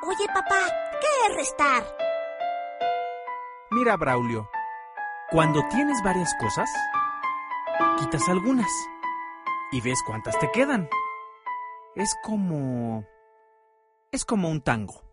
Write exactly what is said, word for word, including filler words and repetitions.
Oye, papá, ¿qué es restar? Mira, Braulio, cuando tienes varias cosas, quitas algunas y ves cuántas te quedan. Es como... es como un tango.